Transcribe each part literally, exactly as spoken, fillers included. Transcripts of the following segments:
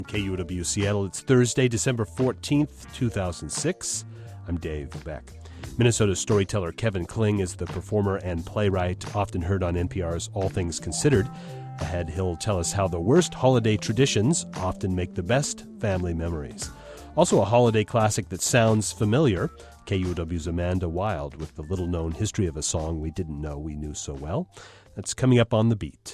K U O W Seattle. It's Thursday, December fourteenth, two thousand six. I'm Dave Beck. Minnesota storyteller Kevin Kling is the performer and playwright, often heard on N P R's All Things Considered. Ahead, he'll tell us how the worst holiday traditions often make the best family memories. Also a holiday classic that sounds familiar, K U O W's Amanda Wild with the little-known history of a song we didn't know we knew so well. That's coming up on The Beat.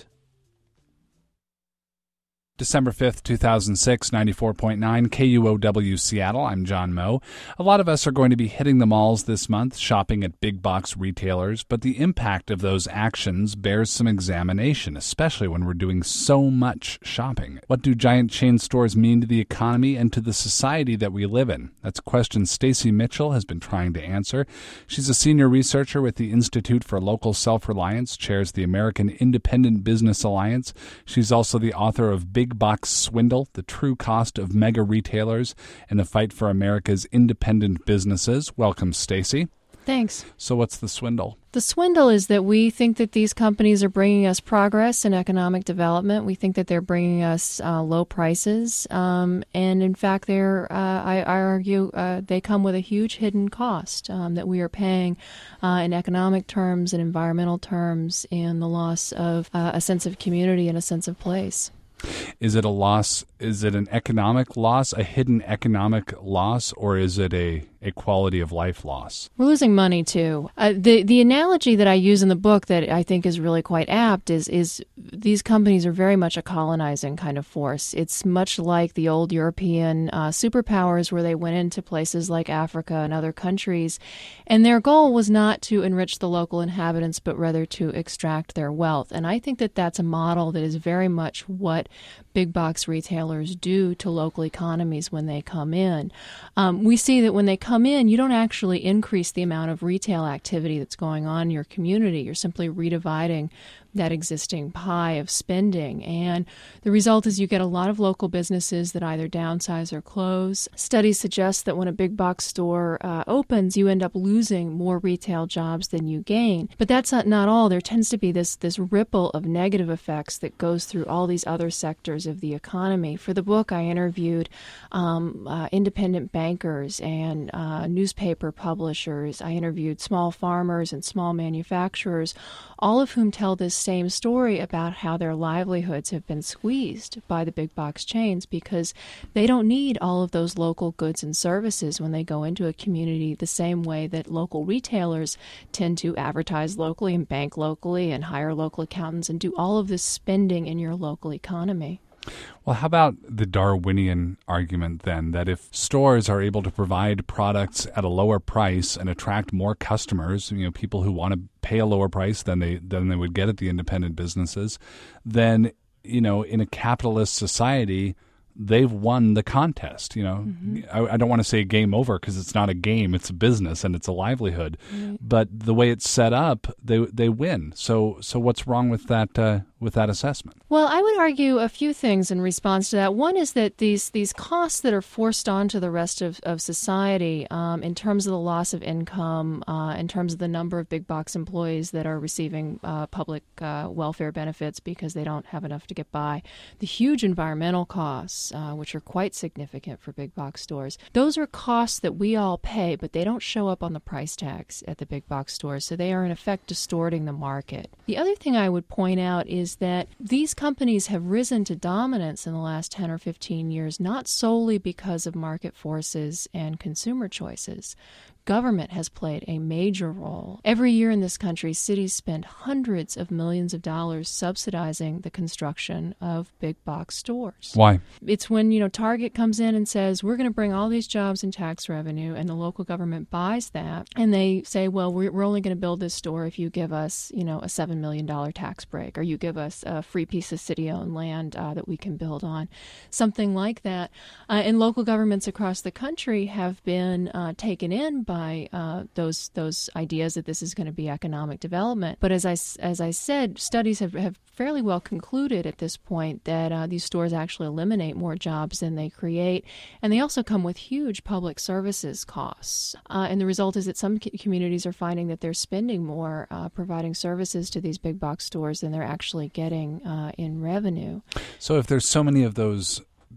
December fifth, two thousand six, ninety-four point nine K U O W Seattle. I'm John Moe. A lot of us are going to be hitting the malls this month, shopping at big box retailers, but the impact of those actions bears some examination, especially when we're doing so much shopping. What do giant chain stores mean to the economy and to the society that we live in? That's a question Stacy Mitchell has been trying to answer. She's a senior researcher with the Institute for Local Self-Reliance, chairs the American Independent Business Alliance. She's also the author of Big Big Box Swindle, the True Cost of Mega Retailers and the Fight for America's Independent Businesses. Welcome, Stacy. Thanks. So what's the swindle? The swindle is that we think that these companies are bringing us progress and economic development. We think that they're bringing us uh, low prices. Um, and in fact, they're, uh, I, I argue uh, they come with a huge hidden cost um, that we are paying uh, in economic terms and environmental terms, and the loss of uh, a sense of community and a sense of place. Is it a loss? Is it an economic loss, a hidden economic loss, or is it a, a quality of life loss? We're losing money, too. Uh, the the analogy that I use in the book that I think is really quite apt is, is these companies are very much a colonizing kind of force. It's much like the old European uh, superpowers where they went into places like Africa and other countries, and their goal was not to enrich the local inhabitants, but rather to extract their wealth. And I think that that's a model that is very much what big box retailers do to local economies when they come in. Um, we see that when they come in, you don't actually increase the amount of retail activity that's going on in your community. You're simply redividing that existing pie of spending. And the result is you get a lot of local businesses that either downsize or close. Studies suggest that when a big box store uh, opens, you end up losing more retail jobs than you gain. But that's not, not all. There tends to be this, this ripple of negative effects that goes through all these other sectors of the economy. For the book, I interviewed um, uh, independent bankers and uh, newspaper publishers. I interviewed small farmers and small manufacturers, all of whom tell this same story about how their livelihoods have been squeezed by the big box chains because they don't need all of those local goods and services when they go into a community the same way that local retailers tend to advertise locally and bank locally and hire local accountants and do all of this spending in your local economy. Well, how about the Darwinian argument then, that if stores are able to provide products at a lower price and attract more customers, you know, people who want to pay a lower price than they than they would get at the independent businesses, then, you know, in a capitalist society, they've won the contest. You know, mm-hmm. I, I don't want to say game over because it's not a game; it's a business and it's a livelihood. Mm-hmm. But the way it's set up, they they win. So so what's wrong with that? Uh, with that assessment? Well, I would argue a few things in response to that. One is that these these costs that are forced onto the rest of, of society um, in terms of the loss of income, uh, in terms of the number of big box employees that are receiving uh, public uh, welfare benefits because they don't have enough to get by, the huge environmental costs, uh, which are quite significant for big box stores, those are costs that we all pay, but they don't show up on the price tags at the big box stores, so they are in effect distorting the market. The other thing I would point out is that these companies have risen to dominance in the last ten or fifteen years, not solely because of market forces and consumer choices. Government has played a major role. Every year in this country, cities spend hundreds of millions of dollars subsidizing the construction of big box stores. Why? It's when, you know, Target comes in and says, we're going to bring all these jobs and tax revenue, and the local government buys that, and they say, well, we're, we're only going to build this store if you give us, you know, a seven million dollars tax break, or you give us a free piece of city-owned land uh, that we can build on, something like that. Uh, and local governments across the country have been uh, taken in by By uh, those those ideas that this is going to be economic development. But as I, as I said, studies have, have fairly well concluded at this point that uh, these stores actually eliminate more jobs than they create, and they also come with huge public services costs. Uh, and the result is that some communities are finding that they're spending more uh, providing services to these big box stores than they're actually getting uh, in revenue. So if there's so many of those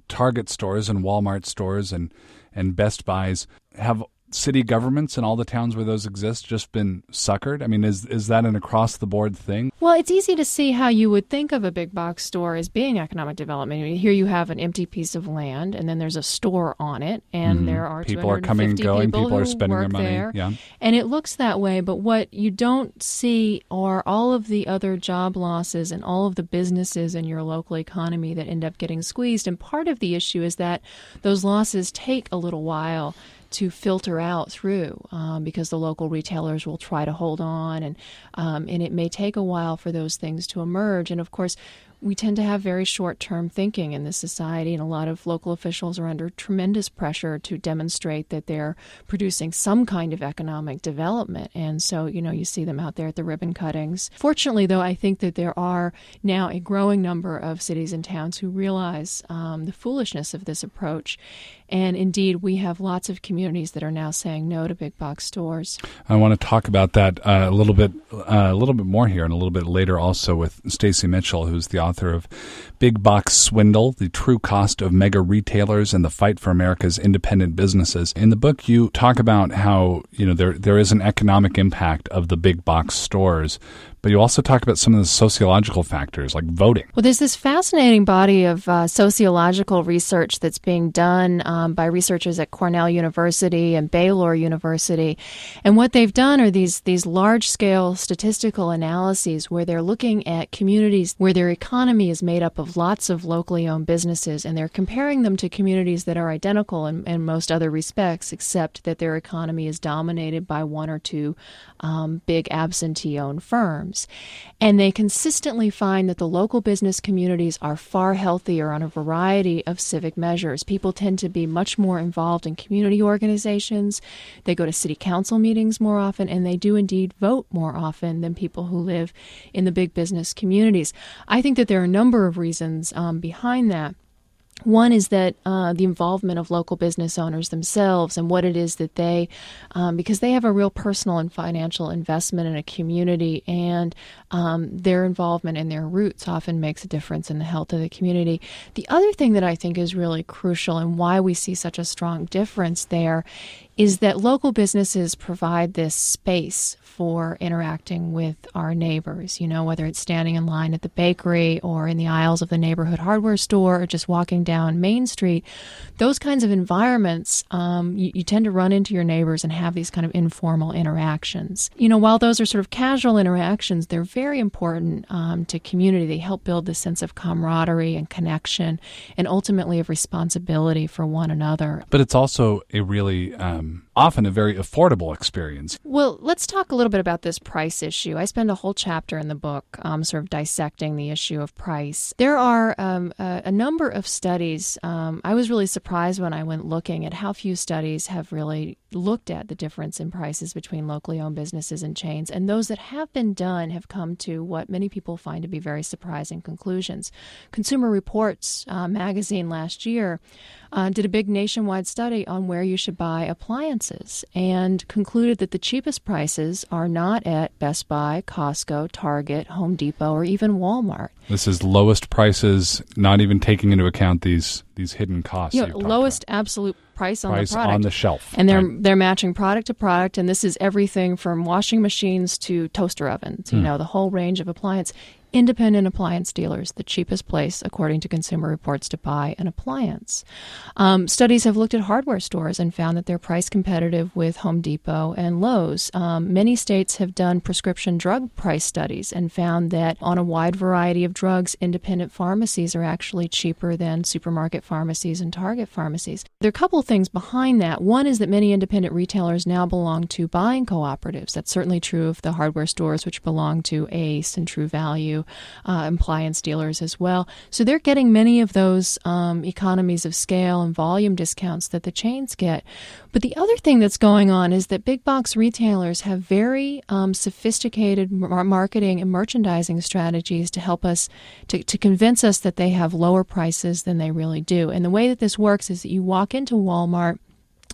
Target stores and Walmart stores and, and Best Buys, have city governments in all the towns where those exist just been suckered? I mean, is is that an across-the-board thing? Well, it's easy to see how you would think of a big box store as being economic development. I mean, here you have an empty piece of land, and then there's a store on it, and mm-hmm. there are people are coming and going, people, people are spending their money. There, yeah. And it looks that way, but what you don't see are all of the other job losses and all of the businesses in your local economy that end up getting squeezed. And part of the issue is that those losses take a little while to filter out through um, because the local retailers will try to hold on, and um, and it may take a while for those things to emerge. And of course, we tend to have very short-term thinking in this society, and a lot of local officials are under tremendous pressure to demonstrate that they're producing some kind of economic development. And so, you know, you see them out there at the ribbon cuttings. Fortunately, though, I think that there are now a growing number of cities and towns who realize um, the foolishness of this approach. And indeed, we have lots of communities that are now saying no to big box stores. I want to talk about that uh, a little bit, uh, a little bit more here, and a little bit later, also with Stacy Mitchell, who's the author of "Big Box Swindle: The True Cost of Mega Retailers and the Fight for America's Independent Businesses." In the book, you talk about how you know there there is an economic impact of the big box stores, but you also talk about some of the sociological factors, like voting. Well, there's this fascinating body of uh, sociological research that's being done um, by researchers at Cornell University and Baylor University. And what they've done are these, these large-scale statistical analyses where they're looking at communities where their economy is made up of lots of locally owned businesses, and they're comparing them to communities that are identical in, in most other respects, except that their economy is dominated by one or two um, big absentee-owned firms. And they consistently find that the local business communities are far healthier on a variety of civic measures. People tend to be much more involved in community organizations. They go to city council meetings more often, and they do indeed vote more often than people who live in the big business communities. I think that there are a number of reasons um, behind that. One is that uh, the involvement of local business owners themselves and what it is that they, um, because they have a real personal and financial investment in a community, and um, their involvement and their roots often makes a difference in the health of the community. The other thing that I think is really crucial and why we see such a strong difference there is that local businesses provide this space for interacting with our neighbors, you know, whether it's standing in line at the bakery or in the aisles of the neighborhood hardware store or just walking down Main Street. Those kinds of environments, um, you, you tend to run into your neighbors and have these kind of informal interactions. You know, while those are sort of casual interactions, they're very important um, to community. They help build this sense of camaraderie and connection and ultimately of responsibility for one another. But it's also a really um, often a very affordable experience. Well, let's talk a little bit about this price issue. I spend a whole chapter in the book um, sort of dissecting the issue of price. There are um, a, a number of studies. Um, I was really surprised when I went looking at how few studies have really looked at the difference in prices between locally owned businesses and chains. And those that have been done have come to what many people find to be very surprising conclusions. Consumer Reports uh, magazine last year uh, did a big nationwide study on where you should buy appliances and concluded that the cheapest prices are not at Best Buy, Costco, Target, Home Depot, or even Walmart. This is lowest prices, not even taking into account these these hidden costs. You know, lowest about. absolute price on price the product. on the shelf. And they're right. they're matching product to product, and this is everything from washing machines to toaster ovens, you mm. know, the whole range of appliance. Independent appliance dealers, the cheapest place, according to Consumer Reports, to buy an appliance. Um, studies have looked at hardware stores and found that they're price competitive with Home Depot and Lowe's. Um, many states have done prescription drug price studies and found that on a wide variety of drugs, independent pharmacies are actually cheaper than supermarket pharmacies and Target pharmacies. There are a couple of things behind that. One is that many independent retailers now belong to buying cooperatives. That's certainly true of the hardware stores, which belong to Ace and True Value. Uh, appliance dealers as well. So they're getting many of those um, economies of scale and volume discounts that the chains get. But the other thing that's going on is that big box retailers have very um, sophisticated mar- marketing and merchandising strategies to help us, to, to convince us that they have lower prices than they really do. And the way that this works is that you walk into Walmart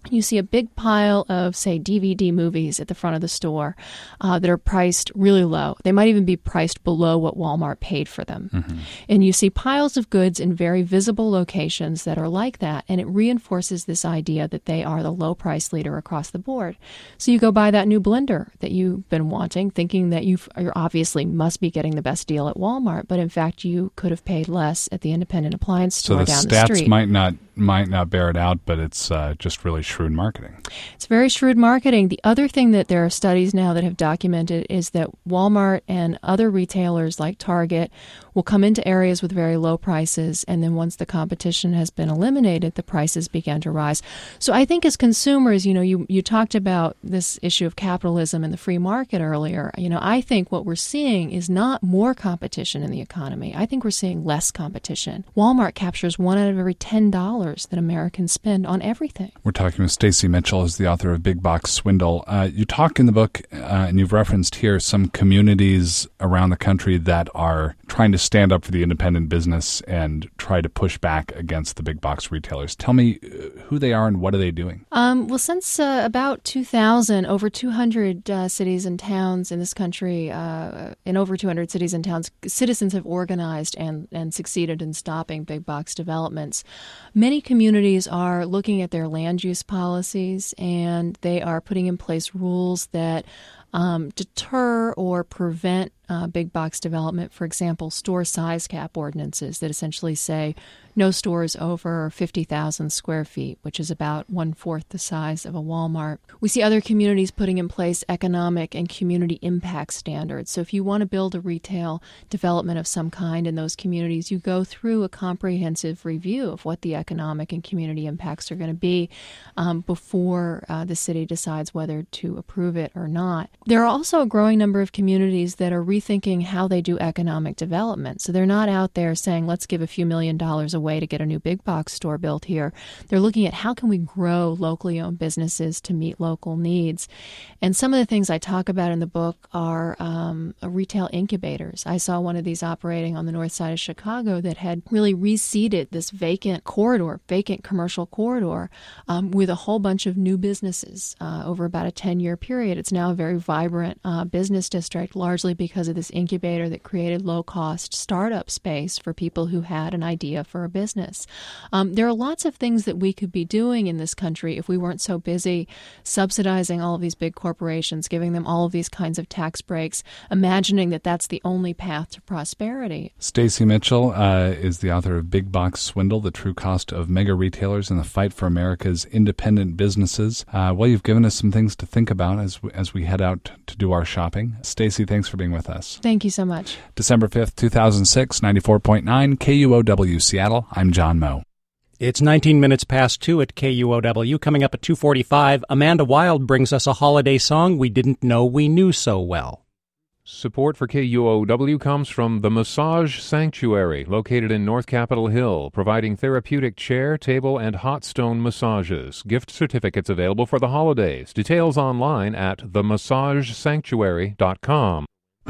you see a big pile of, say, D V D movies at the front of the store uh, that are priced really low. They might even be priced below what Walmart paid for them. Mm-hmm. And you see piles of goods in very visible locations that are like that, and it reinforces this idea that they are the low price leader across the board. So you go buy that new blender that you've been wanting, thinking that you obviously must be getting the best deal at Walmart, but in fact you could have paid less at the independent appliance store down the street. So the stats might not might not bear it out, but it's uh, just really shrewd marketing. It's very shrewd marketing. The other thing that there are studies now that have documented is that Walmart and other retailers like Target will come into areas with very low prices, and then once the competition has been eliminated, the prices begin to rise. So I think as consumers, you know, you, you talked about this issue of capitalism and the free market earlier. You know, I think what we're seeing is not more competition in the economy. I think we're seeing less competition. Walmart captures one out of every ten dollars that Americans spend on everything. We're talking with Stacy Mitchell, who's the author of Big Box Swindle. Uh, you talk in the book, uh, and you've referenced here, some communities around the country that are trying to stand up for the independent business and try to push back against the big box retailers. Tell me who they are and what are they doing? Um, well, since uh, about two thousand, over two hundred uh, cities and towns in this country, uh, in over two hundred cities and towns, citizens have organized and, and succeeded in stopping big box developments. Many communities are looking at their land use policies, and they are putting in place rules that um, deter or prevent uh, big box development. For example, store size cap ordinances that essentially say no stores over fifty thousand square feet, which is about one-fourth the size of a Walmart. We see other communities putting in place economic and community impact standards. So if you want to build a retail development of some kind in those communities, you go through a comprehensive review of what the economic and community impacts are going to be um, before uh, the city decides whether to approve it or not. There are also a growing number of communities that are rethinking how they do economic development. So they're not out there saying, let's give a few million dollars away to get a new big box store built here. They're looking at how can we grow locally owned businesses to meet local needs. And some of the things I talk about in the book are um, retail incubators. I saw one of these operating on the north side of Chicago that had really reseeded this vacant corridor, vacant commercial corridor, um, with a whole bunch of new businesses uh, over about a ten-year period. It's now a very vibrant uh, business district, largely because of this incubator that created low-cost startup space for people who had an idea for a business. Um, there are lots of things that we could be doing in this country if we weren't so busy subsidizing all of these big corporations, giving them all of these kinds of tax breaks, imagining that that's the only path to prosperity. Stacy Mitchell uh, is the author of Big Box Swindle, The True Cost of Mega Retailers and the Fight for America's Independent Businesses. Uh, well, you've given us some things to think about as we, as we head out to do our shopping. Stacy, thanks for being with us. Thank you so much. December fifth, two thousand six, ninety-four point nine K U O W Seattle. I'm John Moe. It's nineteen minutes past two at K U O W. Coming up at two forty-five, Amanda Wild brings us a holiday song we didn't know we knew so well. Support for K U O W comes from the Massage Sanctuary, located in North Capitol Hill, providing therapeutic chair, table, and hot stone massages. Gift certificates available for the holidays. Details online at the massage sanctuary dot com.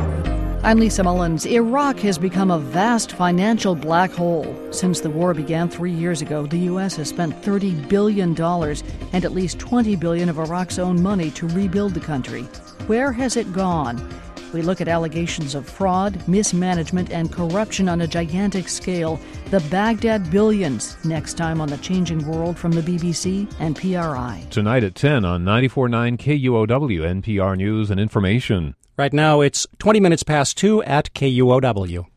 I'm Lisa Mullins. Iraq has become a vast financial black hole. Since the war began three years ago, the U S has spent thirty billion dollars and at least twenty billion dollars of Iraq's own money to rebuild the country. Where has it gone? We look at allegations of fraud, mismanagement, and corruption on a gigantic scale. The Baghdad Billions, next time on The Changing World from the B B C and P R I. Tonight at ten on ninety-four point nine K U O W, N P R News and Information. Right now, it's twenty minutes past two at K U O W.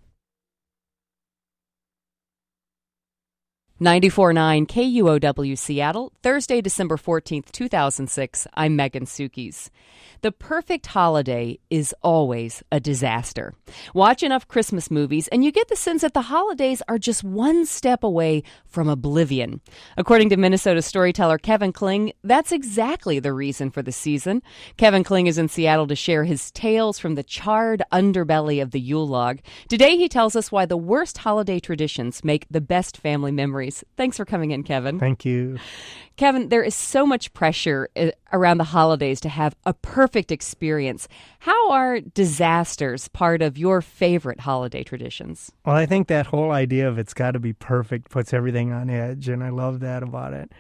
ninety-four point nine K U O W Seattle, Thursday, December fourteenth, two thousand six. I'm Megan Sukes. The perfect holiday is always a disaster. Watch enough Christmas movies and you get the sense that the holidays are just one step away from oblivion. According to Minnesota storyteller Kevin Kling, that's exactly the reason for the season. Kevin Kling is in Seattle to share his tales from the charred underbelly of the Yule log. Today he tells us why the worst holiday traditions make the best family memories. Thanks for coming in, Kevin. Thank you. Kevin, there is so much pressure around the holidays to have a perfect experience. How are disasters part of your favorite holiday traditions? Well, I think that whole idea of it's got to be perfect puts everything on edge, and I love that about it.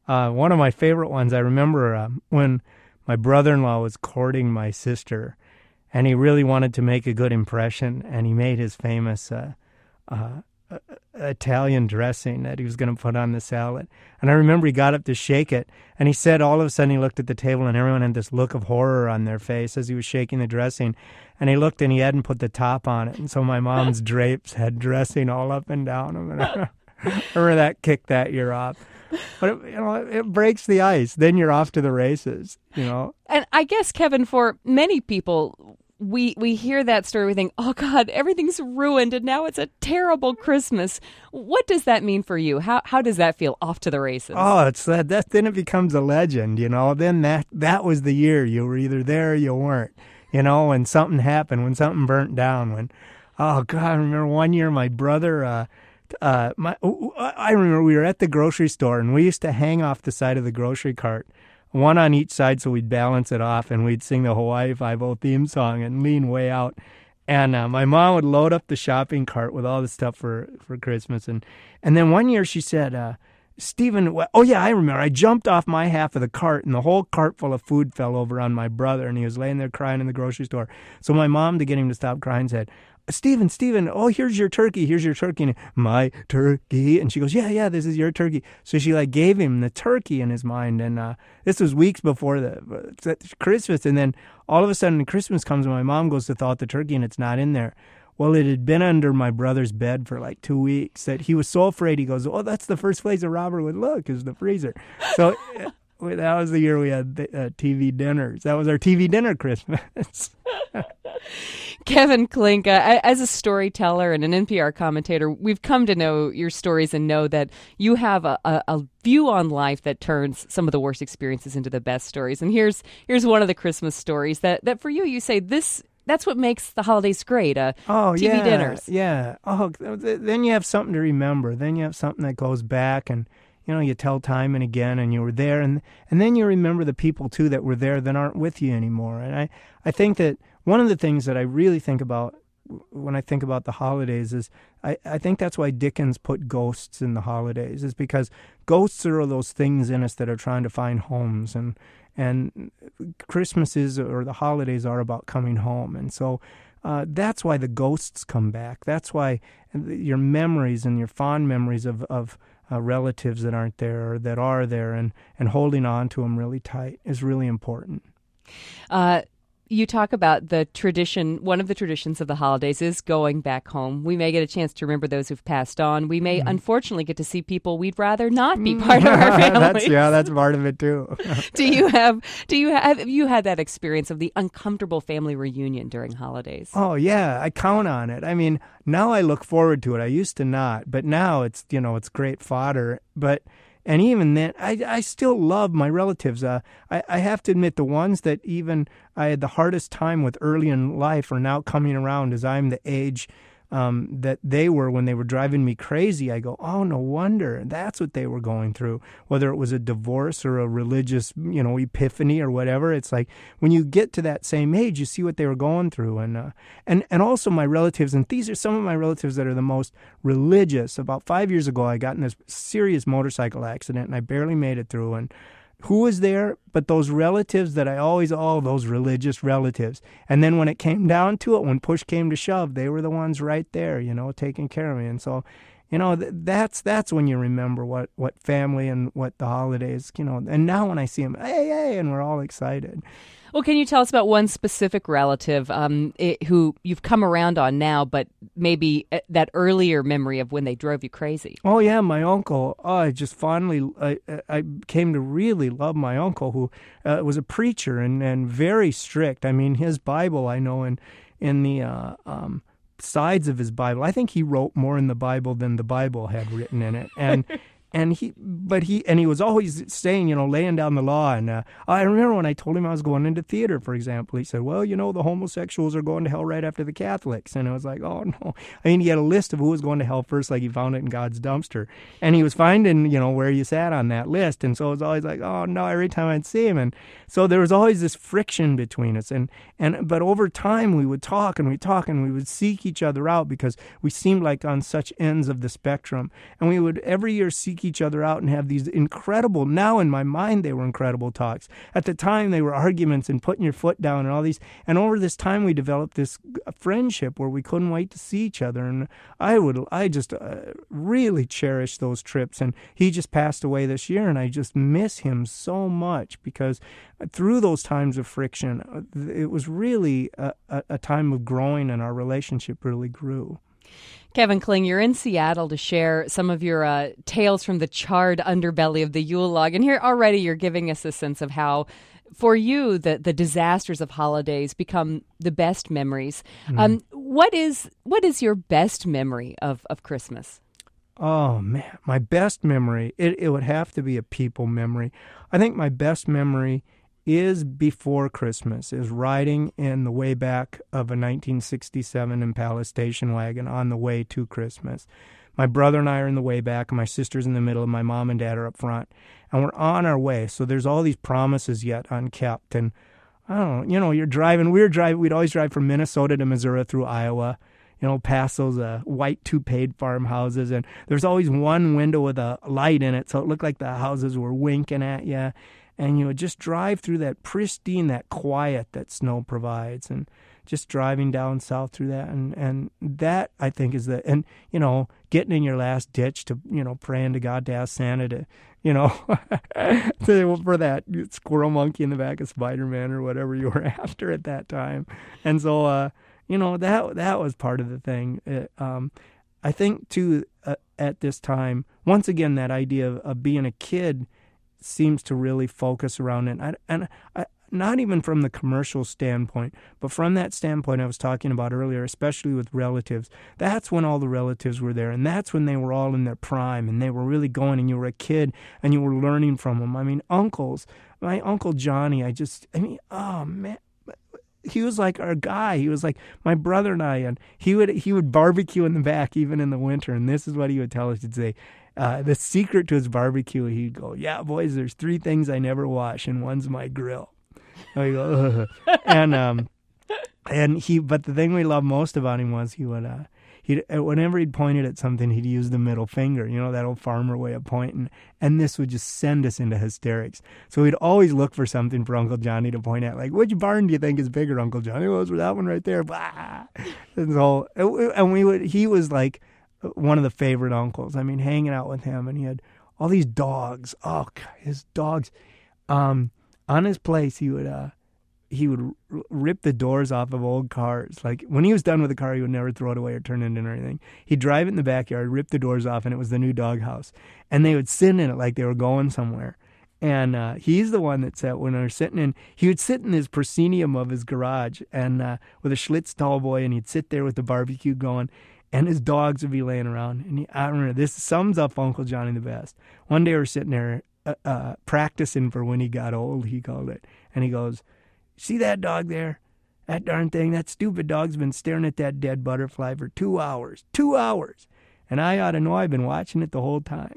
Uh, one of my favorite ones, I remember uh, when my brother-in-law was courting my sister, and he really wanted to make a good impression, and he made his famous uh, uh, uh, Italian dressing that he was going to put on the salad. And I remember he got up to shake it, and he said all of a sudden he looked at the table, and everyone had this look of horror on their face as he was shaking the dressing. And he looked, and he hadn't put the top on it. And so my mom's drapes had dressing all up and down them. I remember that kicked that year off. But it, you know, it breaks the ice. Then you're off to the races, you know. And I guess, Kevin, for many people, we we hear that story, we think, oh, God, everything's ruined, and now it's a terrible Christmas. What does that mean for you? How how does that feel, off to the races? Oh, it's that, that then it becomes a legend, you know. Then that, that was the year. You were either there or you weren't, you know, when something happened, when something burnt down. When, oh, God, I remember one year my brother... Uh, Uh, my, I remember we were at the grocery store, and we used to hang off the side of the grocery cart, one on each side, so we'd balance it off, and we'd sing the Hawaii Five-O theme song and lean way out. And uh, my mom would load up the shopping cart with all the stuff for, for Christmas. And, and then one year she said, uh, Stephen, oh yeah, I remember, I jumped off my half of the cart, and the whole cart full of food fell over on my brother, and he was laying there crying in the grocery store. So my mom, to get him to stop crying, said, Stephen, Stephen, oh, here's your turkey, here's your turkey, and my turkey. And she goes, yeah, yeah, this is your turkey. So she like gave him the turkey in his mind, and uh, this was weeks before the uh, Christmas, and then all of a sudden Christmas comes, and my mom goes to thaw out the turkey, and it's not in there. Well, it had been under my brother's bed for like two weeks that he was so afraid. He goes, oh, that's the first place a robber would look, is the freezer. So that was the year we had the, uh, T V dinners. That was our T V dinner Christmas. Kevin Kling, uh, as a storyteller and an N P R commentator, we've come to know your stories and know that you have a, a, a view on life that turns some of the worst experiences into the best stories. And here's here's one of the Christmas stories that, that for you, you say this. That's what makes the holidays great, uh, oh, T V yeah, dinners. Yeah. Oh, then you have something to remember. Then you have something that goes back, and you know, you tell time and again, and you were there, and and then you remember the people too that were there that aren't with you anymore. And I, I think that one of the things that I really think about when I think about the holidays is I, I think that's why Dickens put ghosts in the holidays, is because ghosts are those things in us that are trying to find homes, and and Christmases or the holidays are about coming home. And so uh, that's why the ghosts come back. That's why your memories and your fond memories of, of uh, relatives that aren't there or that are there, and, and holding on to them really tight is really important. Uh You talk about the tradition, one of the traditions of the holidays is going back home. We may get a chance to remember those who've passed on. We may, mm. unfortunately, get to see people we'd rather not be part of our family. that's, yeah, that's part of it, too. do you have, do you have, have you had that experience of the uncomfortable family reunion during holidays? Oh, yeah, I count on it. I mean, now I look forward to it. I used to not, but now it's, you know, it's great fodder. But And even then, I, I still love my relatives. Uh, I, I have to admit, the ones that even I had the hardest time with early in life are now coming around as I'm the age um, that they were when they were driving me crazy. I go, oh, no wonder. That's what they were going through. Whether it was a divorce or a religious, you know, epiphany or whatever. It's like when you get to that same age, you see what they were going through. And uh, and and also my relatives, and these are some of my relatives that are the most religious. About five years ago, I got in this serious motorcycle accident, and I barely made it through. And who was there but those relatives that I always, oh, those religious relatives. And then when it came down to it, when push came to shove, they were the ones right there, you know, taking care of me. And so, you know, th- that's that's when you remember what, what family and what the holidays, you know. And now when I see them, hey, hey, and we're all excited. Well, can you tell us about one specific relative um, it, who you've come around on now, but maybe that earlier memory of when they drove you crazy? Oh, yeah, my uncle. Oh, I just fondly, I, I came to really love my uncle, who uh, was a preacher and, and very strict. I mean, his Bible, I know, in, in the uh, um, sides of his Bible, I think he wrote more in the Bible than the Bible had written in it. And And he, but he, and he was always saying, you know, laying down the law. And uh, I remember when I told him I was going into theater, for example, he said, well, you know, the homosexuals are going to hell right after the Catholics. And I was like, oh, no. I mean, he had a list of who was going to hell first, like he found it in God's dumpster. And he was finding, you know, where you sat on that list. And so it was always like, oh, no, every time I'd see him. And so there was always this friction between us. And, and but over time, we would talk and we'd talk and we would seek each other out because we seemed like on such ends of the spectrum. And we would every year seek each other out and have these incredible, now in my mind they were incredible talks. At the time they were arguments and putting your foot down and all these. And over this time we developed this friendship where we couldn't wait to see each other. And I would, I just uh, really cherish those trips. And he just passed away this year, and I just miss him so much because through those times of friction, it was really a, a, a time of growing, and our relationship really grew. Kevin Kling, you're in Seattle to share some of your uh, tales from the charred underbelly of the Yule log. And here already you're giving us a sense of how, for you, the, the disasters of holidays become the best memories. Mm. Um, what is what is your best memory of, of Christmas? Oh, man, my best memory, it, it would have to be a people memory. I think my best memory is before Christmas, is riding in the way back of a nineteen sixty-seven Impala station wagon on the way to Christmas. My brother and I are in the way back, and my sister's in the middle, and my mom and dad are up front. And we're on our way, so there's all these promises yet unkept. And, I don't know, you know, you're driving, we were driving, we'd always drive from Minnesota to Missouri through Iowa, you know, past those uh, white two-paid farmhouses. And there's always one window with a light in it, so it looked like the houses were winking at you. And you would just drive through that pristine, that quiet that snow provides, and just driving down south through that. And, and that, I think, is the, and, you know, getting in your last ditch to, you know, praying to God to ask Santa to, you know, for that squirrel monkey in the back of Spider-Man or whatever you were after at that time. And so, uh, you know, that that was part of the thing. It, um, I think, too, uh, at this time, once again, that idea of, of being a kid seems to really focus around it. And, and I, not even from the commercial standpoint, but from that standpoint I was talking about earlier, especially with relatives. That's when all the relatives were there, and that's when they were all in their prime, and they were really going, and you were a kid, and you were learning from them. I mean, uncles, my Uncle Johnny, I just, I mean, oh, man. He was like our guy. He was like my brother and I, and he would he would barbecue in the back even in the winter. And this is what he would tell us. He'd say, uh, the secret to his barbecue, he'd go, "Yeah, boys, there's three things I never wash, and one's my grill." And, go, and um, and he. But the thing we loved most about him was he would uh, he whenever he'd pointed at something, he'd use the middle finger. You know, that old farmer way of pointing. And this would just send us into hysterics. So we'd always look for something for Uncle Johnny to point at. Like, which barn do you think is bigger, Uncle Johnny? Well, it's that one right there. Blah. And so, and we would, he was like one of the favorite uncles. I mean, hanging out with him. And he had all these dogs. Oh, God, his dogs. Um, on his place, he would, uh, he would r- rip the doors off of old cars. Like, when he was done with the car, he would never throw it away or turn it in or anything. He'd drive it in the backyard, rip the doors off, and it was the new doghouse. And they would sit in it like they were going somewhere. And uh, he's the one that said, when they were sitting in, he would sit in his proscenium of his garage and uh, with a Schlitz tall boy, and he'd sit there with the barbecue going, and his dogs would be laying around. And he, I remember, this sums up Uncle Johnny the best. One day we were sitting there uh, uh, practicing for when he got old, he called it. And he goes, "See that dog there? That darn thing, that stupid dog's been staring at that dead butterfly for two hours. Two hours. And I ought to know I've been watching it the whole time."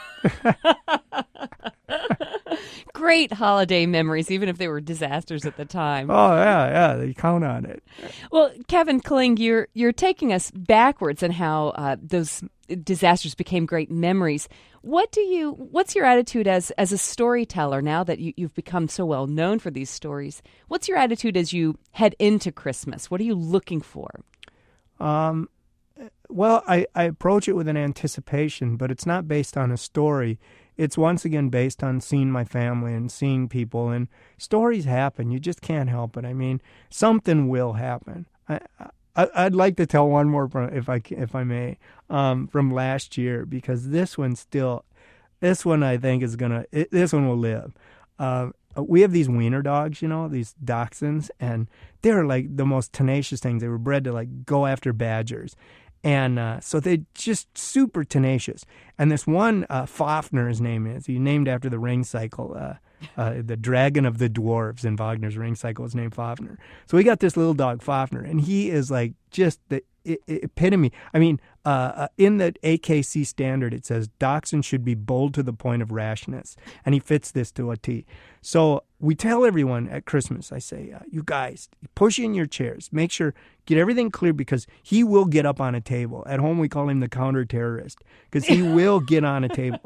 Great holiday memories, even if they were disasters at the time. Oh, yeah, yeah, they count on it. Well, Kevin Kling, you're you're taking us backwards in how uh, those disasters became great memories. What do you? What's your attitude as as a storyteller now that you, you've become so well known for these stories? What's your attitude as you head into Christmas? What are you looking for? Um, well, I, I approach it with an anticipation, but it's not based on a story. It's once again based on seeing my family and seeing people, and stories happen. You just can't help it. I mean, something will happen. I, I I'd like to tell one more, if I if I may, um, from last year, because this one still, this one I think is gonna, it, this one will live. Uh, we have these wiener dogs, you know, these dachshunds, and they're like the most tenacious things. They were bred to like go after badgers. And uh, so they're just super tenacious. And this one, uh, Fafner, his name is. He's named after the Ring Cycle. Uh, uh, the dragon of the dwarves in Wagner's Ring Cycle is named Fafner. So we got this little dog, Fafner, and he is like just the I- I- epitome. I mean, uh, uh, in the A K C standard, it says dachshund should be bold to the point of rashness. And he fits this to a T. So we tell everyone at Christmas, I say, uh, you guys, push in your chairs. Make sure, get everything clear, because he will get up on a table. At home, we call him the counter-terrorist, because he will get on a table.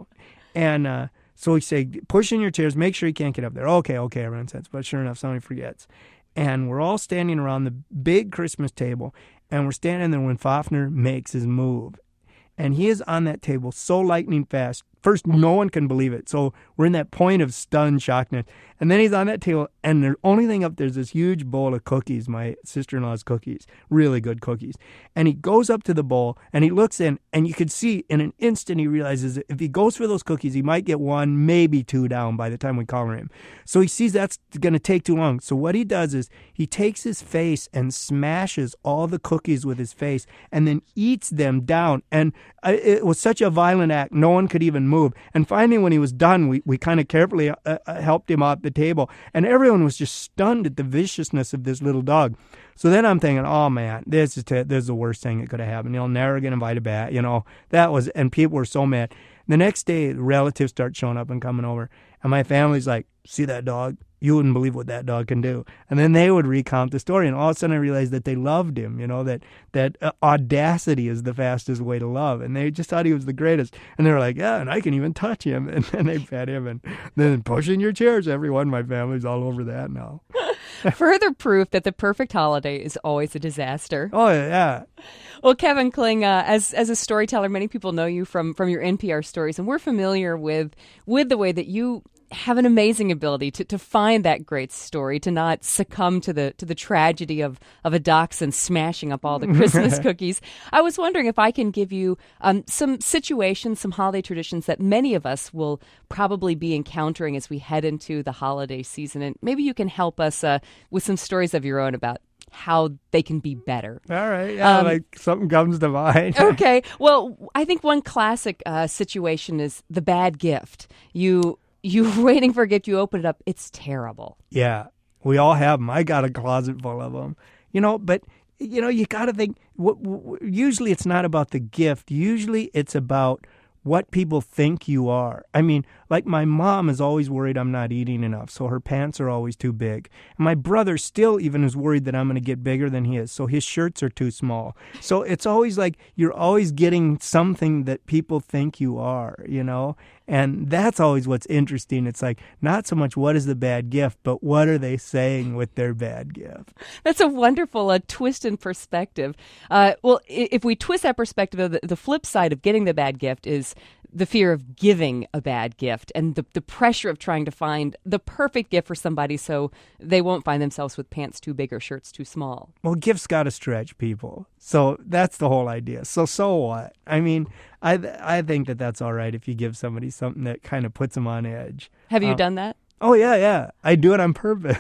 And uh, so we say, push in your chairs, make sure you can't get up there. Okay, okay, everyone says. But sure enough, somebody forgets. And we're all standing around the big Christmas table, and we're standing there when Fafner makes his move. And he is on that table so lightning fast. First, no one can believe it. So we're in that point of stunned shockness. And then he's on that table, and the only thing up there is this huge bowl of cookies, my sister-in-law's cookies, really good cookies. And he goes up to the bowl, and he looks in, and you can see in an instant he realizes that if he goes for those cookies, he might get one, maybe two down by the time we collar him. So he sees that's going to take too long. So what he does is he takes his face and smashes all the cookies with his face and then eats them down. And it was such a violent act, no one could even move. And finally, when he was done, we, we kind of carefully uh, helped him off the table. And everyone was just stunned at the viciousness of this little dog. So then I'm thinking, oh, man, this is, t- this is the worst thing that could have happened. He'll never get invited back. You know, that was, and people were so mad. The next day, relatives start showing up and coming over. And my family's like, see that dog? You wouldn't believe what that dog can do. And then they would recount the story. And all of a sudden I realized that they loved him, you know, that that uh, audacity is the fastest way to love. And they just thought he was the greatest. And they were like, yeah, and I can even touch him. And then they pet him. And then push in your chairs, everyone. My family's all over that now. Further proof that the perfect holiday is always a disaster. Oh, yeah. Well, Kevin Kling, uh, as as a storyteller, many people know you from, from your N P R stories. And we're familiar with with the way that you have an amazing ability to, to find that great story, to not succumb to the to the tragedy of, of a dachshund smashing up all the Christmas cookies. I was wondering if I can give you um, some situations, some holiday traditions that many of us will probably be encountering as we head into the holiday season. And maybe you can help us uh, with some stories of your own about how they can be better. All right. Yeah, um, like something comes to mind. Okay. Well, I think one classic uh, situation is the bad gift. You... You're waiting for a gift, you open it up, it's terrible. Yeah, we all have them. I got a closet full of them. You know, but, you know, you got to think, w- w- usually it's not about the gift. Usually it's about what people think you are. I mean, like my mom is always worried I'm not eating enough, so her pants are always too big. And my brother still even is worried that I'm going to get bigger than he is, so his shirts are too small. So it's always like you're always getting something that people think you are, you know? And that's always what's interesting. It's like not so much what is the bad gift, but what are they saying with their bad gift? That's a wonderful uh, twist in perspective. Uh, well, if we twist that perspective, the, the flip side of getting the bad gift is the fear of giving a bad gift and the, the pressure of trying to find the perfect gift for somebody so they won't find themselves with pants too big or shirts too small. Well, gifts got to stretch people. So that's the whole idea. So, so what? I mean, I I think that that's all right if you give somebody something that kind of puts them on edge. Have you um, done that? Oh, yeah, yeah. I do it on purpose.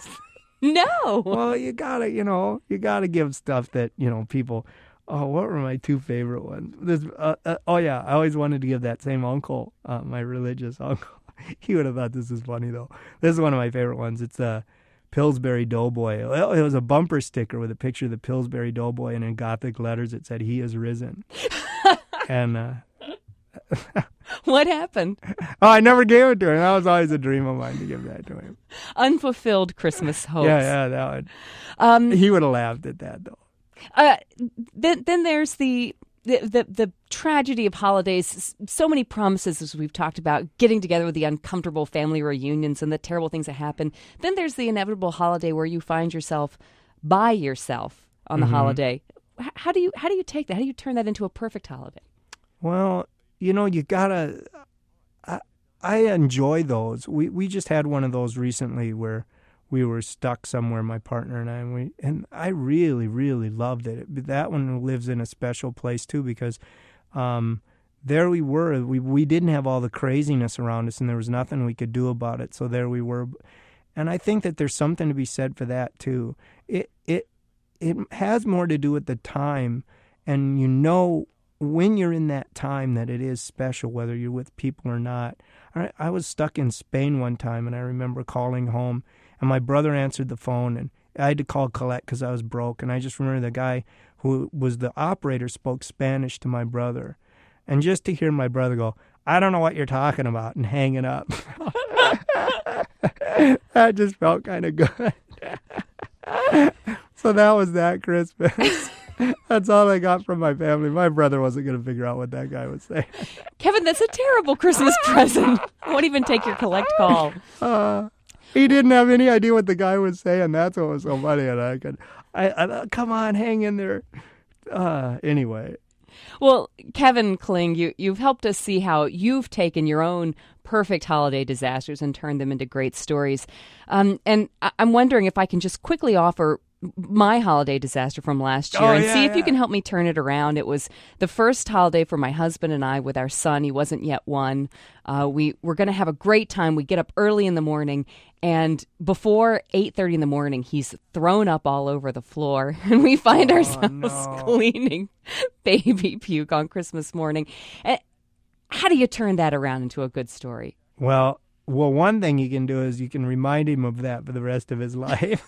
No. Well, you got to, you know, you got to give stuff that, you know, people... Oh, what were my two favorite ones? This, uh, uh, oh, yeah, I always wanted to give that same uncle, uh, my religious uncle. He would have thought this was funny, though. This is one of my favorite ones. It's a Pillsbury Doughboy. It was a bumper sticker with a picture of the Pillsbury Doughboy, and in Gothic letters it said, "He is risen." And uh, what happened? Oh, I never gave it to him. That was always a dream of mine to give that to him. Unfulfilled Christmas hopes. Yeah, yeah, that would. Um, he would have laughed at that, though. Uh, then, then there's the, the the the tragedy of holidays. So many promises, as we've talked about, getting together with the uncomfortable family reunions and the terrible things that happen. Then there's the inevitable holiday where you find yourself by yourself on the mm-hmm. holiday. How do you how do you take that? How do you turn that into a perfect holiday? Well, you know, you gotta. I, I enjoy those. We we just had one of those recently where we were stuck somewhere, my partner and I, and we and I really, really loved it. it that one lives in a special place too because um, there we were. We we didn't have all the craziness around us, and there was nothing we could do about it. So there we were, and I think that there's something to be said for that too. It it it has more to do with the time, and you know when you're in that time that it is special, whether you're with people or not. I, I was stuck in Spain one time, and I remember calling home. And my brother answered the phone, and I had to call Colette because I was broke. And I just remember the guy who was the operator spoke Spanish to my brother. And just to hear my brother go, "I don't know what you're talking about," and hang it up. That just felt kind of good. So that was that Christmas. That's all I got from my family. My brother wasn't going to figure out what that guy was saying. Kevin, that's a terrible Christmas present. I won't even take your collect call. Uh, he didn't have any idea what the guy was saying. That's what was so funny. And I could, I, I come on, hang in there. Uh, anyway. Well, Kevin Kling, you, you've helped us see how you've taken your own perfect holiday disasters and turned them into great stories. Um, and I- I'm wondering if I can just quickly offer my holiday disaster from last year Oh, and yeah, see if yeah. you can help me turn it around. It was the first holiday for my husband and I with our son. He wasn't yet one. Uh, we were going to have a great time. We get up early in the morning, and before eight thirty in the morning, he's thrown up all over the floor, and we find Oh, ourselves no. cleaning baby puke on Christmas morning. And how do you turn that around into a good story? Well, well, one thing you can do is you can remind him of that for the rest of his life.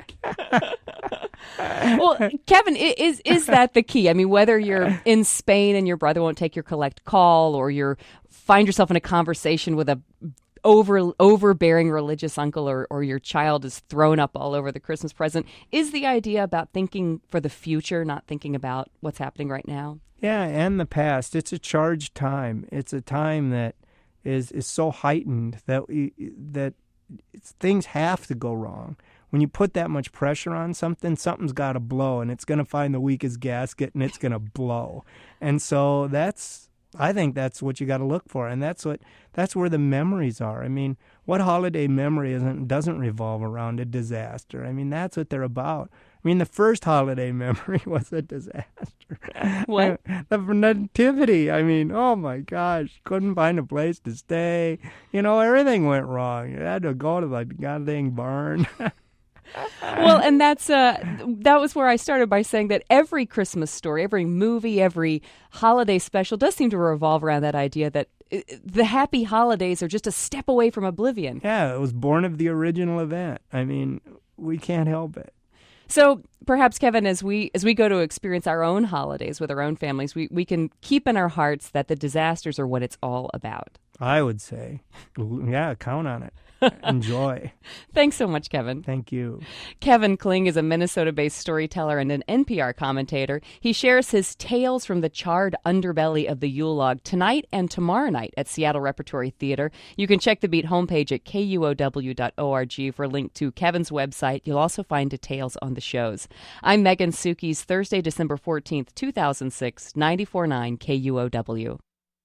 Well, Kevin, i- is is that the key? I mean, whether you're in Spain and your brother won't take your collect call, or you find yourself in a conversation with a over overbearing religious uncle, or, or your child is thrown up all over the Christmas present, is the idea about thinking for the future, not thinking about what's happening right now? Yeah, and the past. It's a charged time. It's a time that is is so heightened that we, that it's, things have to go wrong. When you put that much pressure on something, something's got to blow, and it's going to find the weakest gasket, and it's going to blow. And so that's, I think that's what you got to look for, and that's what that's where the memories are. I mean, what holiday memory isn't doesn't revolve around a disaster? I mean, that's what they're about. I mean, the first holiday memory was a disaster. What? The nativity. I mean, oh my gosh, couldn't find a place to stay. You know, everything went wrong. You had to go to the goddamn barn. Well, and that's uh, that was where I started by saying that every Christmas story, every movie, every holiday special does seem to revolve around that idea that uh, the happy holidays are just a step away from oblivion. Yeah, it was born of the original event. I mean, we can't help it. So perhaps, Kevin, as we as we go to experience our own holidays with our own families, we, we can keep in our hearts that the disasters are what it's all about. I would say, yeah, count on it. Enjoy. Thanks so much, Kevin. Thank you. Kevin Kling is a Minnesota-based storyteller and an N P R commentator. He shares his tales from the charred underbelly of the Yule log tonight and tomorrow night at Seattle Repertory Theater. You can check the Beat homepage at K U O W dot org for a link to Kevin's website. You'll also find details on the shows. I'm Megan Sukes, Thursday, December fourteenth, two thousand six, ninety-four point nine K U O W.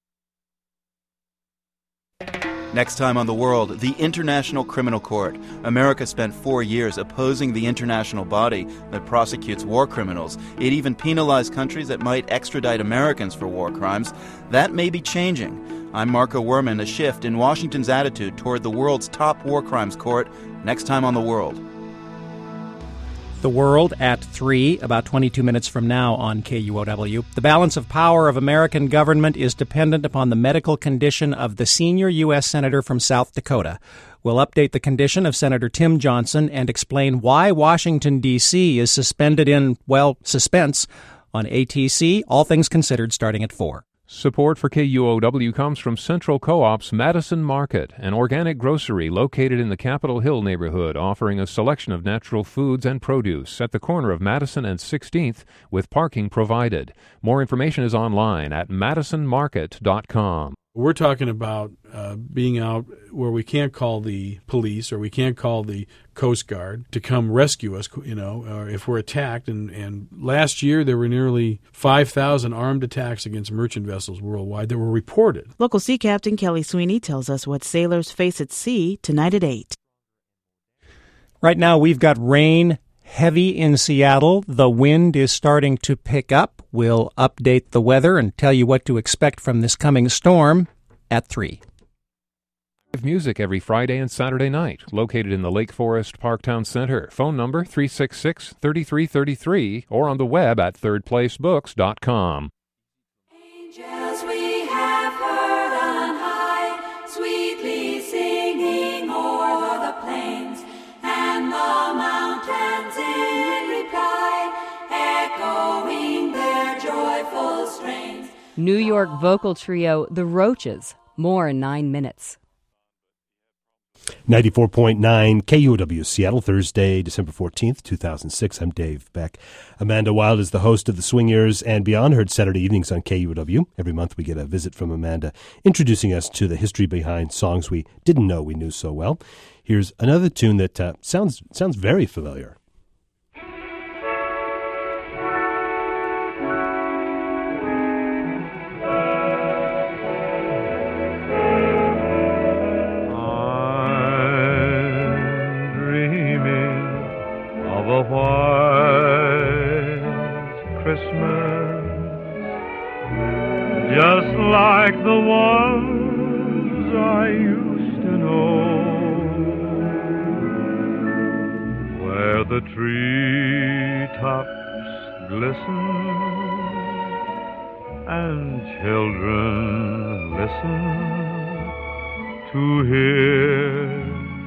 Next time on The World, the International Criminal Court. America spent four years opposing the international body that prosecutes war criminals. It even penalized countries that might extradite Americans for war crimes. That may be changing. I'm Marco Werman. A shift in Washington's attitude toward the world's top war crimes court. Next time on The World. The World at three, about twenty-two minutes from now on K U O W. The balance of power of American government is dependent upon the medical condition of the senior U S Senator from South Dakota. We'll update the condition of Senator Tim Johnson and explain why Washington, D C is suspended in, well, suspense on A T C, All Things Considered, starting at four. Support for K U O W comes from Central Co-op's Madison Market, an organic grocery located in the Capitol Hill neighborhood, offering a selection of natural foods and produce at the corner of Madison and sixteenth, with parking provided. More information is online at madison market dot com. We're talking about uh, being out where we can't call the police or we can't call the Coast Guard to come rescue us, you know, or if we're attacked. And, and last year there were nearly five thousand armed attacks against merchant vessels worldwide that were reported. Local Sea Captain Kelly Sweeney tells us what sailors face at sea tonight at eight. Right now we've got rain, heavy in Seattle. The wind is starting to pick up. We'll update the weather and tell you what to expect from this coming storm at three. Live music every Friday and Saturday night, located in the Lake Forest Parktown Center. Phone number three six six, three three three three or on the web at third place books dot com. Angels we have heard on high, sweetly singing o'er the plains and the mountains in reply, echoing their joyful strains. New York vocal trio The Roaches. More in nine minutes. ninety-four point nine K U O W Seattle, Thursday, December fourteenth, two thousand six. I'm Dave Beck. Amanda Wild is the host of the Swing Years and Beyond, heard Saturday evenings on K U O W. Every month we get a visit from Amanda introducing us to the history behind songs we didn't know we knew so well. Here's another tune that uh, sounds sounds very familiar. A white Christmas, just like the ones I used to know, where the treetops glisten and children listen to hear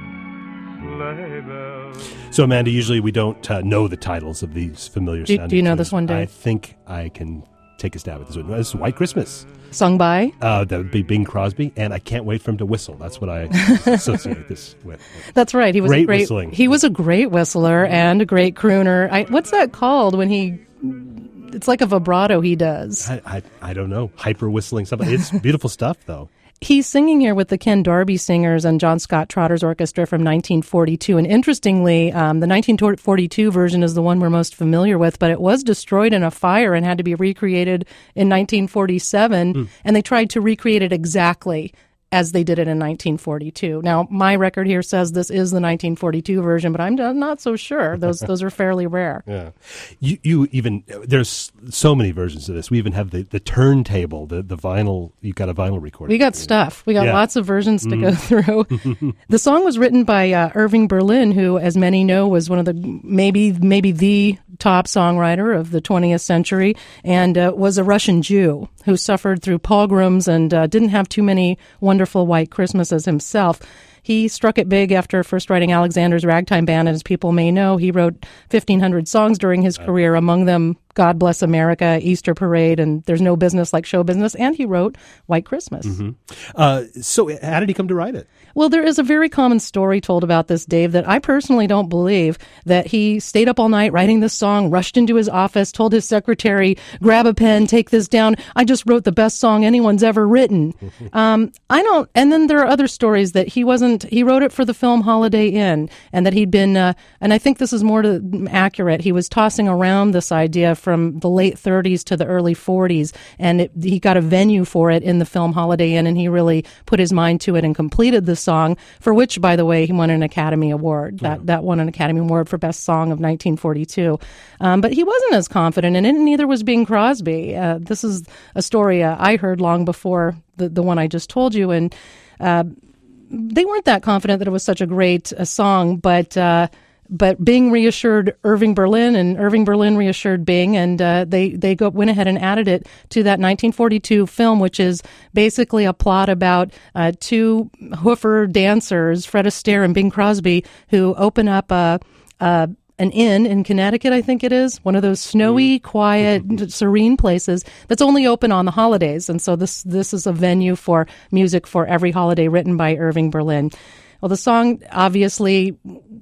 sleigh bells. So, Amanda, usually we don't uh, know the titles of these familiar do, sounding do you know tunes. this one, Dave? I think I can take a stab at this one. This is White Christmas. Sung by? Uh, that would be Bing Crosby, and I can't wait for him to whistle. That's what I associate this with. That's right. He was great a great whistling. He was a great whistler and a great crooner. I, what's that called when he... It's like a vibrato he does. I, I, I don't know. Hyper whistling, something. It's beautiful stuff, though. He's singing here with the Ken Darby Singers and John Scott Trotter's Orchestra from nineteen forty-two. And interestingly, um, the nineteen forty-two version is the one we're most familiar with, but it was destroyed in a fire and had to be recreated in nineteen forty-seven. Mm. And they tried to recreate it exactly as they did it in nineteen forty-two. Now, my record here says this is the nineteen forty-two version, but I'm not so sure. Those those are fairly rare. Yeah, you you even there's so many versions of this. We even have the, the turntable, the the vinyl. You got a vinyl recording. We got stuff. We got yeah. lots of versions to mm. go through. The song was written by uh, Irving Berlin, who, as many know, was one of the maybe maybe the top songwriter of the twentieth century, and uh, was a Russian Jew who suffered through pogroms and uh, didn't have too many wonderful white Christmases himself. He struck it big after first writing Alexander's Ragtime Band, and as people may know, he wrote fifteen hundred songs during his career, among them God Bless America, Easter Parade, and There's No Business Like Show Business, and he wrote White Christmas. Mm-hmm. Uh, so how did he come to write it? Well, there is a very common story told about this, Dave, that I personally don't believe, that he stayed up all night writing this song, rushed into his office, told his secretary, grab a pen, take this down. I just wrote the best song anyone's ever written. um, I don't, and then there are other stories that he wasn't, he wrote it for the film Holiday Inn, and that he'd been, uh, and I think this is more to, accurate, he was tossing around this idea from the late thirties to the early forties, and it, he got a venue for it in the film Holiday Inn, and he really put his mind to it and completed the song, for which, by the way, he won an Academy Award. That yeah. that won an Academy Award for Best Song of nineteen forty-two. Um, but he wasn't as confident in it, and neither was Bing Crosby. Uh, this is a story uh, I heard long before the, the one I just told you, and uh, they weren't that confident that it was such a great uh, song, but... Uh, But Bing reassured Irving Berlin, and Irving Berlin reassured Bing, and uh, they they go, went ahead and added it to that nineteen forty-two film, which is basically a plot about uh, two hoofer dancers, Fred Astaire and Bing Crosby, who open up a, a an inn in Connecticut, I think it is, one of those snowy, quiet, serene places that's only open on the holidays. And so this this is a venue for music for every holiday, written by Irving Berlin. Well, the song obviously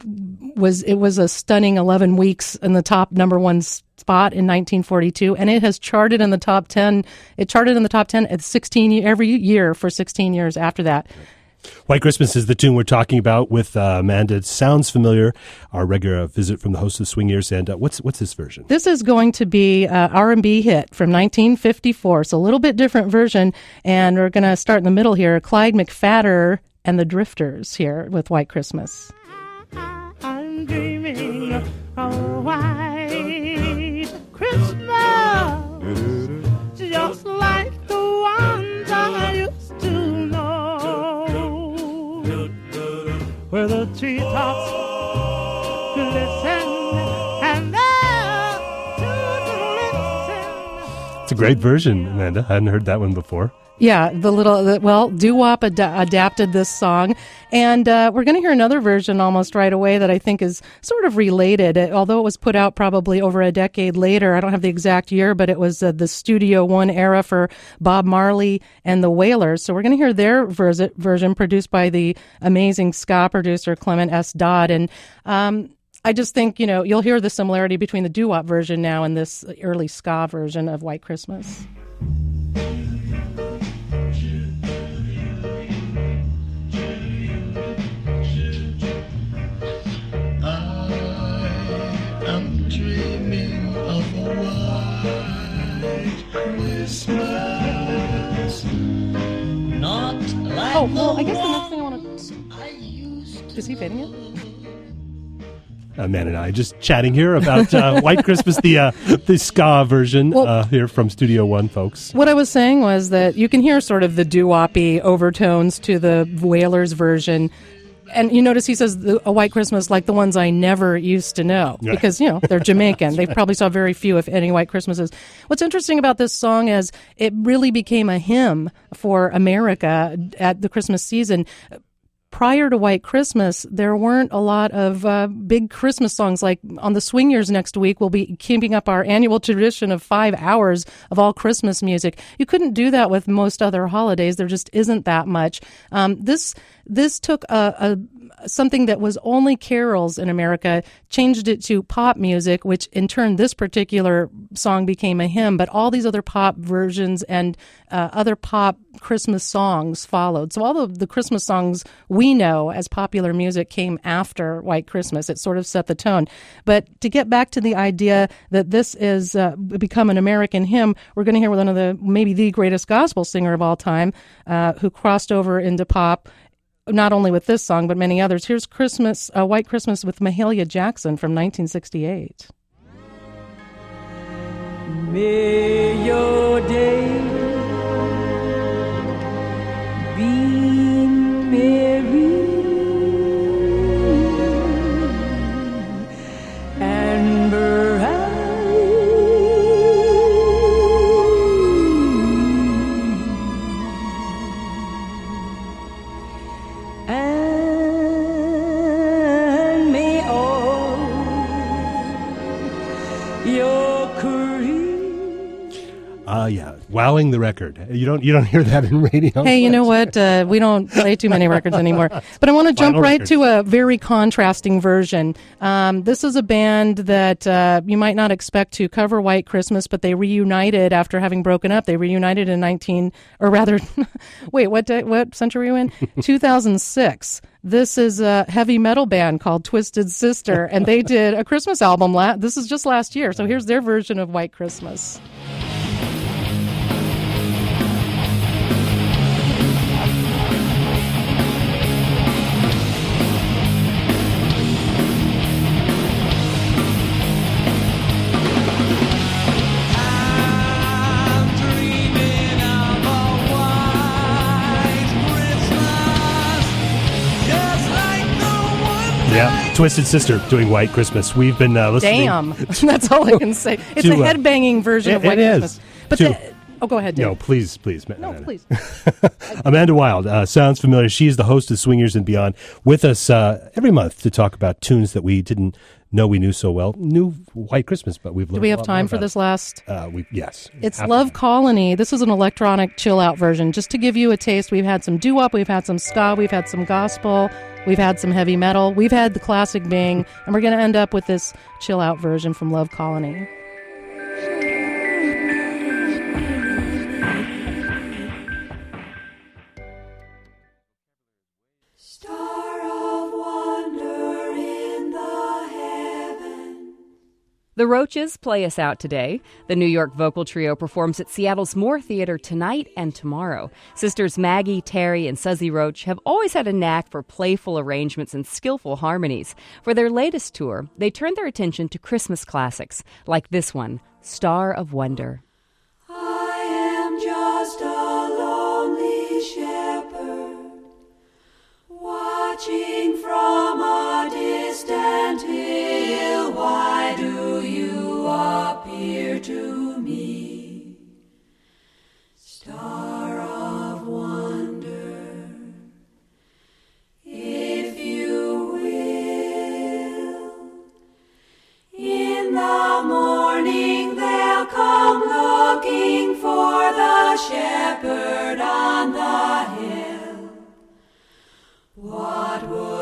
was, it was a stunning eleven weeks in the top number one spot in nineteen forty-two, and it has charted in the top ten. It charted in the top ten at sixteen every year for sixteen years after that. White Christmas is the tune we're talking about with uh, Amanda. It sounds familiar. Our regular visit from the host of Swing Years. And uh, what's what's this version? This is going to be an R and B hit from nineteen fifty-four. So a little bit different version. And we're going to start in the middle here. Clyde McPhatter and the Drifters here with White Christmas. I'm dreaming of a white Christmas, just like the ones I used to know, where the treetops glisten and the children listen. It's a great version, Amanda. I hadn't heard that one before. Yeah, the little, the, well, doo-wop ad- adapted this song. And uh, we're going to hear another version almost right away that I think is sort of related, it, although it was put out probably over a decade later. I don't have the exact year, but it was uh, the Studio One era for Bob Marley and the Wailers. So we're going to hear their vers- version produced by the amazing ska producer Clement S. Dodd. And um, I just think, you know, you'll hear the similarity between the doo-wop version now and this early ska version of White Christmas. Christmas, not like oh, well, I guess the next thing I want to... Is he fading it? Uh, Man and I just chatting here about uh, White Christmas, the uh, the ska version well, uh, here from Studio One, folks. What I was saying was that you can hear sort of the doo-wop-y overtones to the Wailers version. And you notice he says the, a White Christmas like the ones I never used to know because, you know, they're Jamaican. They probably saw very few, if any, White Christmases. What's interesting about this song is it really became a hymn for America at the Christmas season. Prior to White Christmas, there weren't a lot of uh, big Christmas songs. Like on the Swing Years next week, we'll be keeping up our annual tradition of five hours of all Christmas music. You couldn't do that with most other holidays. There just isn't that much. Um, this this took a, a something that was only carols in America, changed it to pop music, which in turn this particular song became a hymn, but all these other pop versions and uh, other pop Christmas songs followed. So all of the Christmas songs we know as popular music came after White Christmas. It sort of set the tone. But to get back to the idea that this is uh, become an American hymn, we're going to hear one of the, maybe the greatest gospel singer of all time, uh, who crossed over into pop, not only with this song, but many others. Here's Christmas, uh, White Christmas with Mahalia Jackson from nineteen sixty-eight. May your day be merry and bright. And may all your Uh, yeah, wowing the record. You don't you don't hear that in radio. Hey, you know what? Uh, we don't play too many records anymore. But I want to jump Final right record. to a very contrasting version. Um, this is a band that uh, you might not expect to cover White Christmas, but they reunited after having broken up. They reunited in nineteen, or rather, wait, what day, what century are we in? two thousand six. This is a heavy metal band called Twisted Sister, and they did a Christmas album. La- this is just last year, so here's their version of White Christmas. Yeah, Twisted Sister doing White Christmas. We've been uh, listening. Damn, that's all I can say. It's to, a uh, headbanging version it, of White it Christmas. is. But to, the, oh, go ahead, Dave. No, please, please. No, please. Amanda Wild uh, sounds familiar. She is the host of Swingers and Beyond, with us uh, every month to talk about tunes that we didn't know we knew so well. New White Christmas, but we've learned. Do we a have lot time more for about this it. last? Uh, we yes. It's After Love that. Colony. This is an electronic chill-out version. Just to give you a taste, we've had some doo-wop, we've had some ska, we've had some gospel, we've had some heavy metal, we've had the classic Bing, and we're going to end up with this chill-out version from Love Colony. Star of wonder in the heaven. The Roaches play us out today. The New York vocal trio performs at Seattle's Moore Theater tonight and tomorrow. Sisters Maggie, Terry, and Suzy Roach have always had a knack for playful arrangements and skillful harmonies. For their latest tour, they turned their attention to Christmas classics, like this one, Star of Wonder. I am just a lonely shepherd, watching from a distant hill. Why do you appear to me, Star of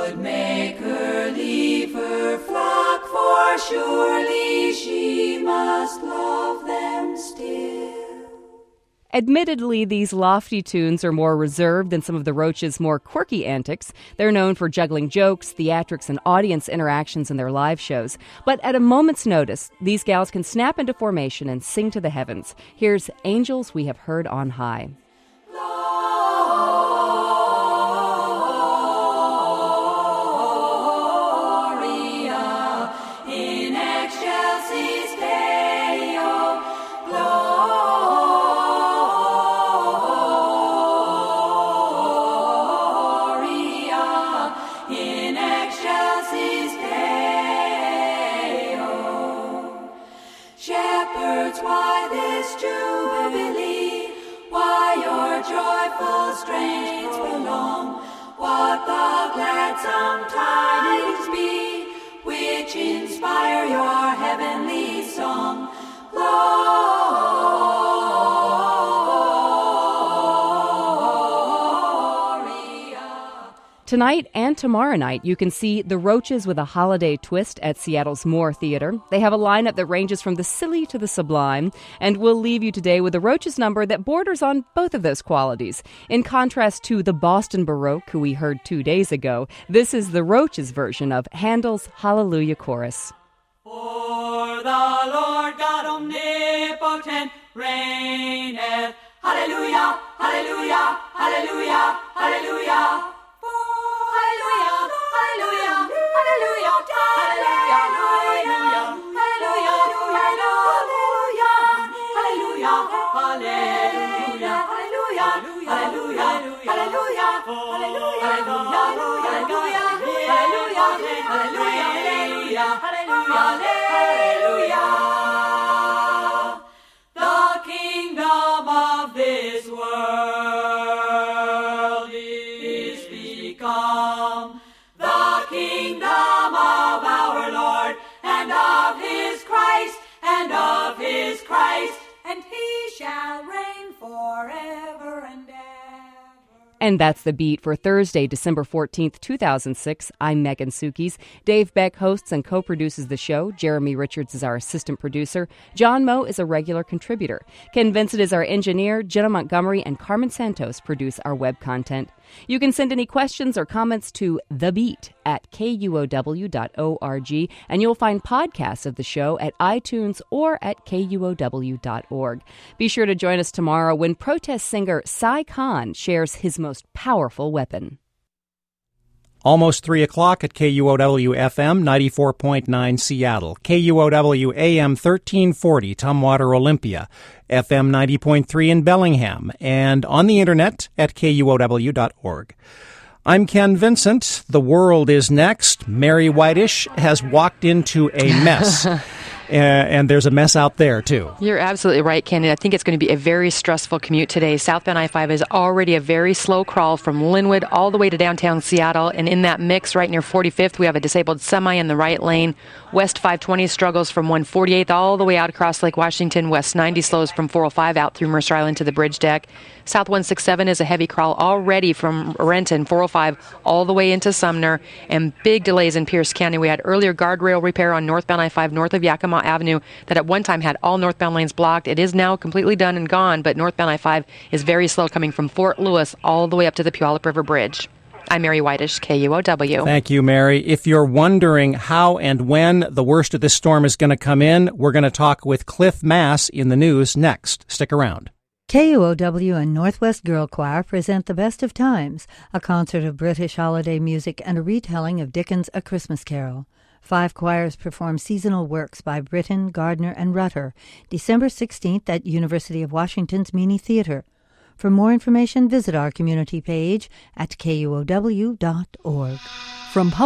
would make her leave her flock, for surely she must love them still. Admittedly, these lofty tunes are more reserved than some of the Roaches' more quirky antics. They're known for juggling jokes, theatrics, and audience interactions in their live shows. But at a moment's notice, these gals can snap into formation and sing to the heavens. Here's Angels We Have Heard on High. Joyful strains belong, what the gladsome tidings be, which inspire your heavenly song. Tonight and tomorrow night, you can see The Roaches with a Holiday Twist at Seattle's Moore Theater. They have a lineup that ranges from the silly to the sublime, and we'll leave you today with a Roaches number that borders on both of those qualities. In contrast to the Boston Baroque, who we heard two days ago, this is the Roaches version of Handel's Hallelujah Chorus. For the Lord God omnipotent reigneth. Hallelujah, hallelujah, hallelujah, hallelujah. Hallelujah, hallelujah, hallelujah, hallelujah, hallelujah, hallelujah, hallelujah, hallelujah, hallelujah, hallelujah, hallelujah, hallelujah. The kingdom of this world is become the kingdom of our Lord and of his Christ and of his Christ, and he shall reign forever and ever. And that's the beat for Thursday, December fourteenth, two thousand six. I'm Megan Sukes. Dave Beck hosts and co-produces the show. Jeremy Richards is our assistant producer. John Moe is a regular contributor. Ken Vincent is our engineer. Jenna Montgomery and Carmen Santos produce our web content. You can send any questions or comments to The Beat at K U O W dot org, and you'll find podcasts of the show at iTunes or at K U O W dot org. Be sure to join us tomorrow when protest singer Cy Khan shares his most powerful weapon. Almost three o'clock at K U O W F M ninety-four point nine Seattle, K U O W A M thirteen forty Tumwater Olympia, F M ninety point three in Bellingham, and on the internet at K U O W dot org. I'm Ken Vincent. The world is next. Mary Whitish has walked into a mess. Uh, and there's a mess out there, too. You're absolutely right, Ken. I think it's going to be a very stressful commute today. Southbound I five is already a very slow crawl from Linwood all the way to downtown Seattle. And in that mix right near forty-fifth, we have a disabled semi in the right lane. West five twenty struggles from one forty-eighth all the way out across Lake Washington. West ninety slows from four oh five out through Mercer Island to the bridge deck. South one sixty-seven is a heavy crawl already from Renton, four oh five all the way into Sumner. And big delays in Pierce County. We had earlier guardrail repair on northbound I five north of Yakima Avenue that at one time had all northbound lanes blocked. It is now completely done and gone, but northbound I five is very slow coming from Fort Lewis all the way up to the Puyallup River Bridge. I'm Mary Whitish, K U O W. Thank you, Mary. If you're wondering how and when the worst of this storm is going to come in, we're going to talk with Cliff Mass in the news next. Stick around. K U O W and Northwest Girl Choir present The Best of Times, a concert of British holiday music and a retelling of Dickens' A Christmas Carol. Five choirs perform seasonal works by Britton, Gardner, and Rutter, December sixteenth at University of Washington's Meany Theater. For more information, visit our community page at K U O W dot org. From